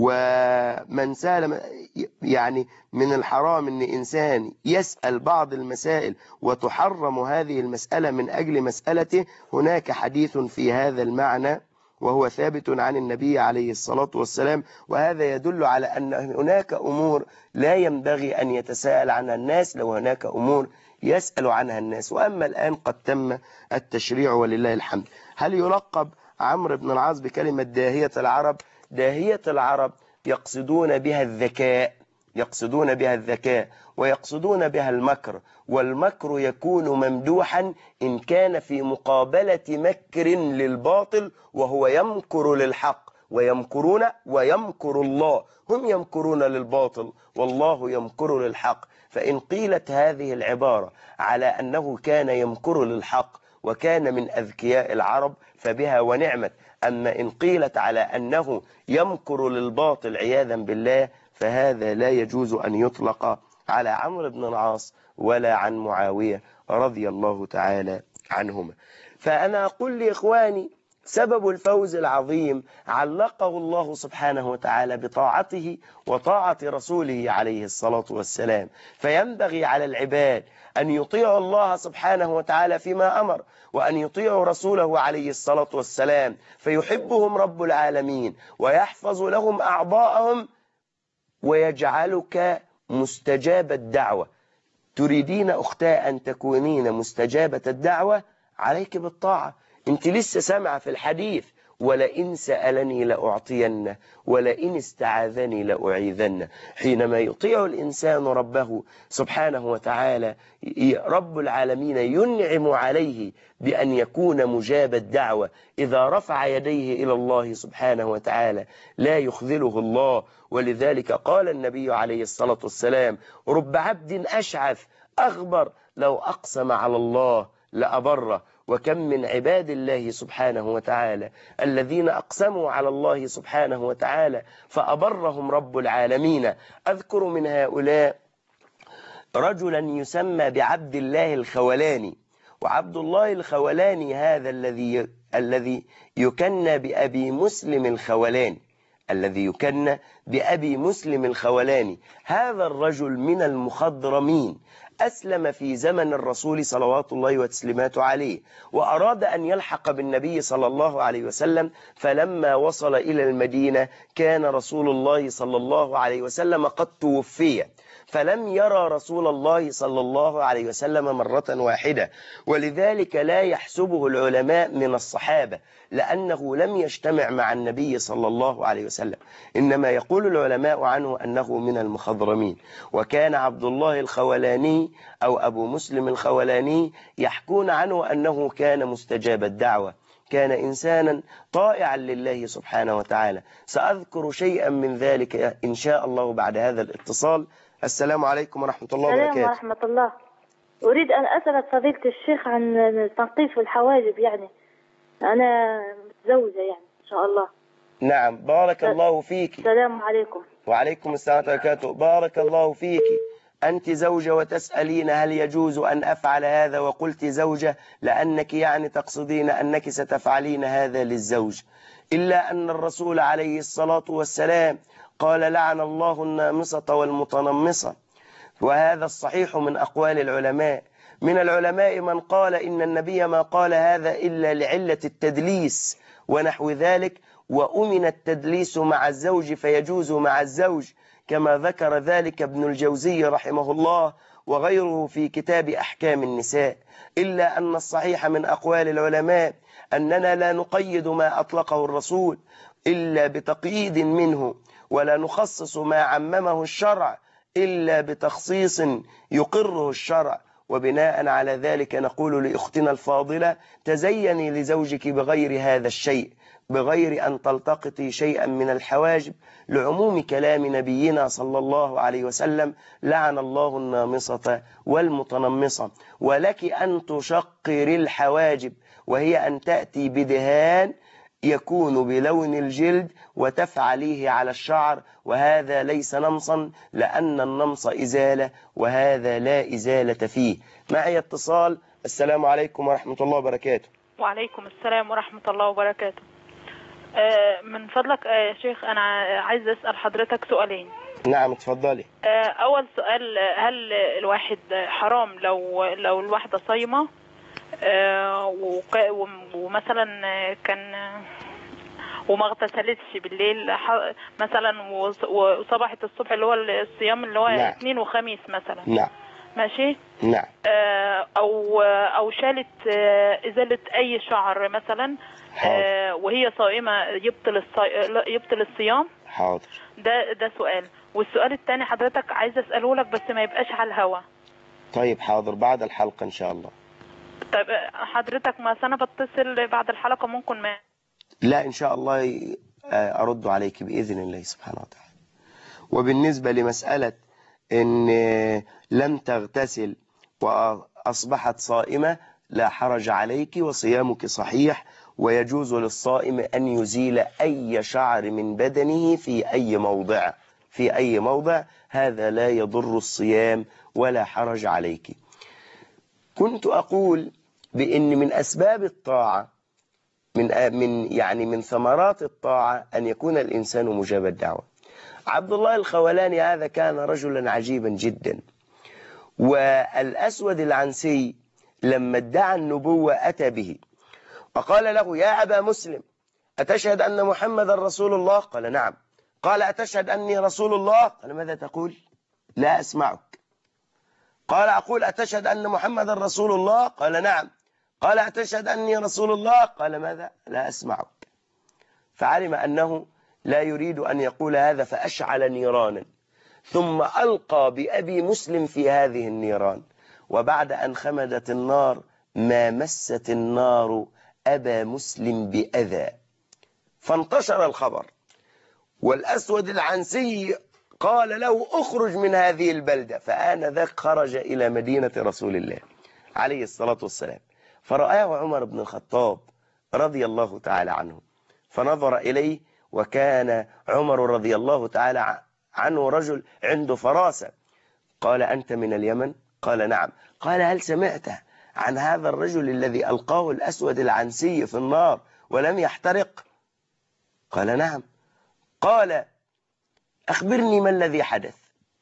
ومن سأل، يعني من الحرام أن إنسان يسأل بعض المسائل وتحرم هذه المسألة من أجل مسألته. هناك حديث في هذا المعنى وهو ثابت عن النبي عليه الصلاة والسلام، وهذا يدل على أن هناك أمور لا ينبغي أن يتساءل عنها الناس لو هناك أمور يسأل عنها الناس. وأما الآن قد تم التشريع ولله الحمد. هل يلقب عمرو بن العاص بكلمة داهية العرب؟ داهية العرب يقصدون بها الذكاء، يقصدون بها الذكاء ويقصدون بها المكر، والمكر يكون ممدوحا إن كان في مقابلة مكر للباطل وهو يمكر للحق، ويمكرون ويمكر الله، هم يمكرون للباطل والله يمكر للحق. فإن قيلت هذه العبارة على أنه كان يمكر للحق وكان من أذكياء العرب فبها ونعمت. أما إن قيلت على أنه يمكر للباطل عياذا بالله فهذا لا يجوز أن يطلق على عمرو بن العاص ولا عن معاوية رضي الله تعالى عنهما. فأنا أقول لإخواني سبب الفوز العظيم علقه الله سبحانه وتعالى بطاعته وطاعة رسوله عليه الصلاة والسلام. فينبغي على العباد أن يطيعوا الله سبحانه وتعالى فيما أمر، وأن يطيعوا رسوله عليه الصلاة والسلام، فيحبهم رب العالمين ويحفظ لهم أعضاءهم ويجعلك مستجاب الدعوة. تريدين أختاه أن تكونين مستجابة الدعوة، عليك بالطاعة. انت لسه سامعة في الحديث ولئن سألني لأعطينه ولئن استعاذني لأعيذنه. حينما يطيع الإنسان ربه سبحانه وتعالى رب العالمين ينعم عليه بأن يكون مجاب الدعوة. إذا رفع يديه إلى الله سبحانه وتعالى لا يخذله الله. ولذلك قال النبي عليه الصلاة والسلام رب عبد أشعث أغبر لو أقسم على الله لأبره. وكم من عباد الله سبحانه وتعالى الذين أقسموا على الله سبحانه وتعالى فأبرهم رب العالمين. أذكر من هؤلاء رجلا يسمى بعبد الله الخولاني. وعبد الله الخولاني هذا الذي يكنى بأبي مسلم الخولاني، الذي يكنى بأبي مسلم الخولاني. هذا الرجل من المخضرمين، أسلم في زمن الرسول صلوات الله وتسليماته عليه، وأراد أن يلحق بالنبي صلى الله عليه وسلم. فلما وصل إلى المدينة كان رسول الله صلى الله عليه وسلم قد توفي، فلم يرى رسول الله صلى الله عليه وسلم مرة واحدة. ولذلك لا يحسبه العلماء من الصحابة، لأنه لم يجتمع مع النبي صلى الله عليه وسلم، إنما يقول العلماء عنه أنه من المخضرمين. وكان عبد الله الخولاني أو أبو مسلم الخولاني يحكون عنه أنه كان مستجاب الدعوة، كان إنسانا طائعا لله سبحانه وتعالى. سأذكر شيئا من ذلك إن شاء الله بعد هذا الاتصال. السلام عليكم ورحمة الله وبركاته. السلام ورحمة الله. أريد أن أسأل فضيلة الشيخ عن تنظيف الحواجب، يعني أنا متزوجة يعني إن شاء الله. نعم، بارك الله فيك. السلام عليكم. وعليكم السلام ورحمة الله وبركاته. بارك الله فيك. أنت زوجة وتسألين هل يجوز أن أفعل هذا، وقلت زوجة لأنك يعني تقصدين أنك ستفعلين هذا للزوج، إلا أن الرسول عليه الصلاة والسلام قال لعن الله النامصة والمتنمصة، وهذا الصحيح من أقوال العلماء. من العلماء من قال إن النبي ما قال هذا إلا لعلة التدليس ونحو ذلك، وأمن التدليس مع الزوج فيجوز مع الزوج، كما ذكر ذلك ابن الجوزي رحمه الله وغيره في كتاب أحكام النساء. إلا أن الصحيح من أقوال العلماء أننا لا نقيد ما أطلقه الرسول إلا بتقييد منه، ولا نخصص ما عممه الشرع إلا بتخصيص يقره الشرع. وبناء على ذلك نقول لأختنا الفاضلة: تزيني لزوجك بغير هذا الشيء، بغير أن تلتقطي شيئا من الحواجب، لعموم كلام نبينا صلى الله عليه وسلم: لعن الله النامصة والمتنمصة. ولك أن تشقر الحواجب، وهي أن تأتي بدهان يكون بلون الجلد وتفعليه على الشعر، وهذا ليس نمصا، لأن النمص إزالة وهذا لا إزالة فيه. معي اتصال. السلام عليكم ورحمة الله وبركاته. وعليكم السلام ورحمة الله وبركاته. من فضلك يا شيخ، أنا عايز أسأل حضرتك سؤالين. نعم اتفضلي. أول سؤال: هل الواحد حرام لو الواحدة صايمة ومثلا كان وما اغتسلتش بالليل مثلا وصبحت الصبح اللي هو الصيام اللي هو نعم. اثنين وخميس مثلا، نعم ماشي، نعم، او شالت ازالة اي شعر مثلا وهي صائمة يبطل الصيام؟ حاضر. ده سؤال. والسؤال الثاني حضرتك عايز اساله لك بس ما يبقاش على الهوا. طيب حاضر، بعد الحلقة ان شاء الله. طيب حضرتك ما انا بتصل بعد الحلقة ممكن ما لا ان شاء الله ارد عليك باذن الله سبحانه وتعالى. وبالنسبة لمسألة ان لم تغتسل واصبحت صائمة، لا حرج عليك وصيامك صحيح، ويجوز للصائم ان يزيل اي شعر من بدنه في اي موضع، هذا لا يضر الصيام ولا حرج عليك. كنت اقول بان من اسباب الطاعة من ثمرات الطاعة أن يكون الإنسان مجاب الدعوة. عبد الله الخولاني هذا كان رجلا عجيبا جدا، والأسود العنسي لما ادعى النبوة أتى به وقال له: يا أبا مسلم، أتشهد أن محمد رسول الله؟ قال: نعم. قال: أتشهد أني رسول الله؟ قال: ماذا تقول؟ لا أسمعك. قال: أقول أتشهد أن محمد رسول الله؟ قال: نعم. قال: أتشهد أني رسول الله؟ قال: ماذا؟ لا أسمعك. فعلم أنه لا يريد أن يقول هذا، فأشعل نيرانا، ثم ألقى بأبي مسلم في هذه النيران، وبعد أن خمدت النار ما مست النار أبا مسلم بأذى، فانتشر الخبر. والأسود العنسي قال له: أخرج من هذه البلدة. فآنذاك خرج إلى مدينة رسول الله عليه الصلاة والسلام، فرآه عمر بن الخطاب رضي الله تعالى عنه، فنظر إليه، وكان عمر رضي الله تعالى عنه رجل عنده فراسة. قال: أنت من اليمن؟ قال: نعم. قال: هل سمعت عن هذا الرجل الذي ألقاه الأسود العنسي في النار ولم يحترق؟ قال: نعم. قال: أخبرني ما الذي حدث.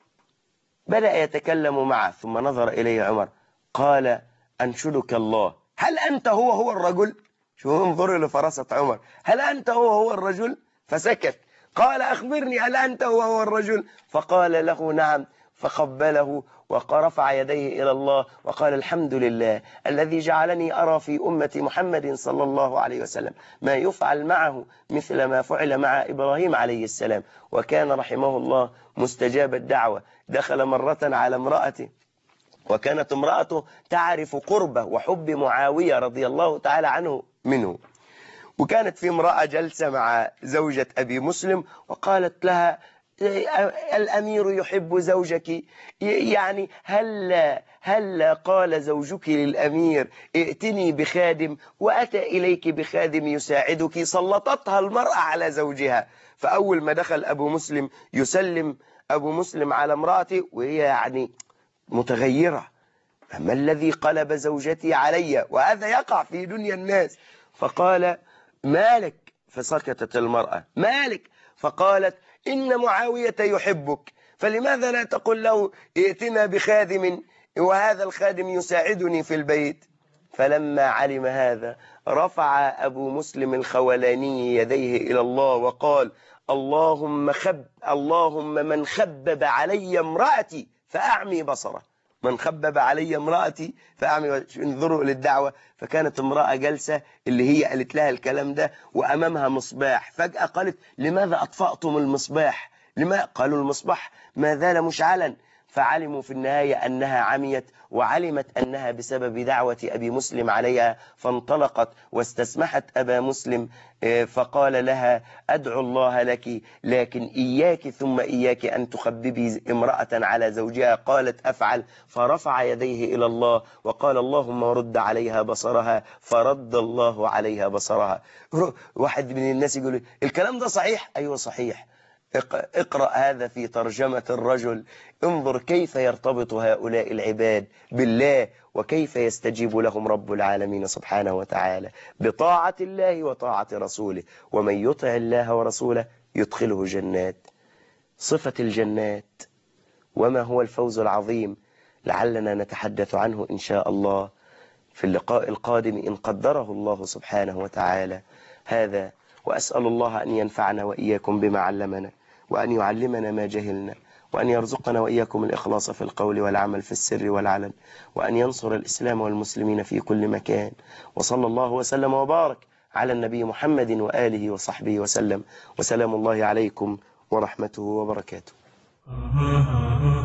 بدأ يتكلم معه، ثم نظر إليه عمر قال: أنشدك الله، هل أنت هو الرجل؟ شو انظروا لفراسة عمر، هل أنت هو الرجل؟ فسكت. قال: أخبرني، هل أنت هو الرجل؟ فقال له: نعم. فقبله ورفع يديه إلى الله وقال: الحمد لله الذي جعلني أرى في أمة محمد صلى الله عليه وسلم ما يفعل معه مثل ما فعل مع إبراهيم عليه السلام، وكان رحمه الله مستجاب الدعوة. دخل مرة على امرأته، وكانت امرأته تعرف قربه وحب معاوية رضي الله تعالى عنه منه، وكانت في امرأة جلسة مع زوجة أبي مسلم وقالت لها الأمير يحب زوجك، يعني هل قال زوجك للأمير ائتني بخادم وأتى إليك بخادم يساعدك؟ سلطتها المرأة على زوجها. فأول ما دخل أبو مسلم يسلم أبو مسلم على امرأته وهي يعني متغيرة، ما الذي قلب زوجتي علي؟ وهذا يقع في دنيا الناس. فقال مالك؟ فسكتت المرأة. مالك؟ فقالت إن معاوية يحبك، فلماذا لا تقول له ائتنا بخادم وهذا الخادم يساعدني في البيت؟ فلما علم هذا رفع أبو مسلم الخولاني يديه إلى الله وقال اللهم من خبب علي امرأتي فأعمي بصره. من خبب علي امرأتي فأعمي. انظروا للدعوة. فكانت امرأة جلسة اللي هي قالت لها الكلام ده وأمامها مصباح، فجأة قالت لماذا أطفأتم المصباح؟ لما؟ قالوا المصباح ما زال مشعلا. فعلموا في النهاية أنها عميت، وعلمت أنها بسبب دعوة أبي مسلم عليها، فانطلقت واستسمحت أبا مسلم فقال لها أدعو الله لك، لكن إياك ثم إياك أن تخببي امرأة على زوجها. قالت أفعل. فرفع يديه إلى الله وقال اللهم رد عليها بصرها، فرد الله عليها بصرها. واحد من الناس يقول الكلام ده صحيح؟ أيوة صحيح. اقرأ هذا في ترجمة الرجل، انظر كيف يرتبط هؤلاء العباد بالله وكيف يستجيب لهم رب العالمين سبحانه وتعالى بطاعة الله وطاعة رسوله. ومن يطع الله ورسوله يدخله جنات. صفة الجنات وما هو الفوز العظيم لعلنا نتحدث عنه إن شاء الله في اللقاء القادم إن قدره الله سبحانه وتعالى. هذا وأسأل الله أن ينفعنا وإياكم بما علمنا، وأن يعلمنا ما جهلنا، وأن يرزقنا وإياكم الإخلاص في القول والعمل في السر والعلن، وأن ينصر الإسلام والمسلمين في كل مكان. وصلى الله وسلم وبارك على النبي محمد وآله وصحبه وسلم، وسلام الله عليكم ورحمته وبركاته.